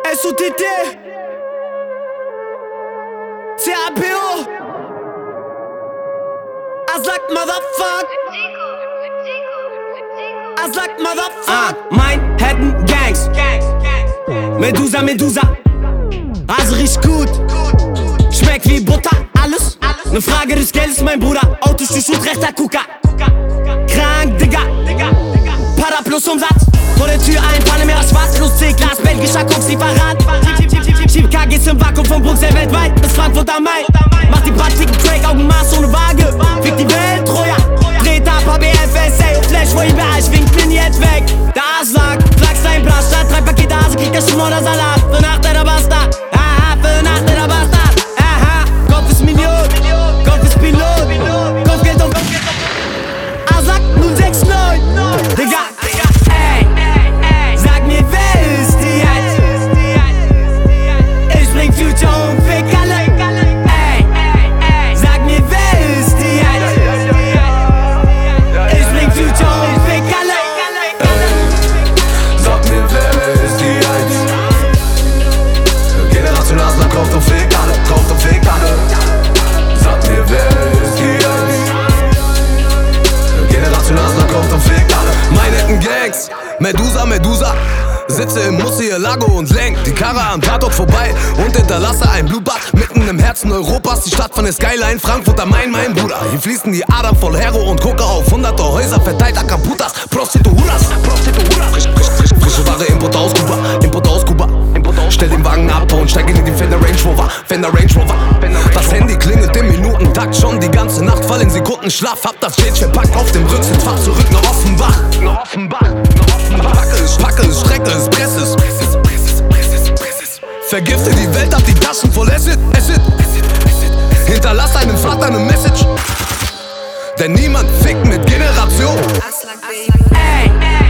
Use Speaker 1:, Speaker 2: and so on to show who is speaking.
Speaker 1: SOTT CAPO Azak Motherfuck Azak Motherfuck Manhattan Gangs Medusa, Medusa Also riecht gut Schmeckt wie Butter, alles Ne Frage des Geldes, mein Bruder Autoschuss und rechter Kuka Krank, Digga Paraplus Umsatz Vor der Tür ein Panamera schwarz Plus C-Glas, belgischer Koks-Lieferant Schieb KGs im Vakuum von Bruxelles weltweit bis Frankfurt am Main Mach die Praktiken Drake, Augenmaß ohne Waage Fick die Welt, Troja Dreht ab, HBFSA und Flash vor ihm ich wink mir jetzt weg Da sagt, flachst dein Brassstadt 3 Pakete Hase, kriegt der Schimmer oder Salat Für Nacht der Bastard, aha, für Nacht der Bastard Aha, Kopf ist Million, Kopf ist Pilot Kopfgeld und Azak 069 Digga, ey, sag mir wer ist die jetzt? Ich bring Future und fick alle Ey, sag mir wer ist die jetzt? Ich bring Future und fick alle
Speaker 2: Sag mir wer ist die jetzt? Generation Aslan kauft und fick alle, kauft und fick alle Sag mir wer ist die jetzt? Generation Aslan kauft und fick alle
Speaker 3: Manhattan Gangs, Medusa, Medusa Sitze im Murcielago und lenk die Karre am Tatort vorbei und hinterlasse ein Blutbad mitten im Herzen Europas, die Stadt von der Skyline, Frankfurt am Main, mein Bruder. Hier fließen die Adern voll Hero und Coca auf hunderte Häuser verteilt Acaputas, Prostitutas, frische Ware, Import aus Kuba, Stell den Wagen ab und steig in den Fender Range Rover, Das Handy klingelt im Minutentakt schon die ganze Nacht, fall in Sekundenschlaf, hab das Geld verpackt auf dem Rücksitzfach zurück nach Offenbach. Packe es, strecke es, presse es. Vergifte die Welt, hab die Taschen voll Acid. Hinterlass deinem Vater eine Message. Denn niemand fickt mit Generation.
Speaker 1: Ey,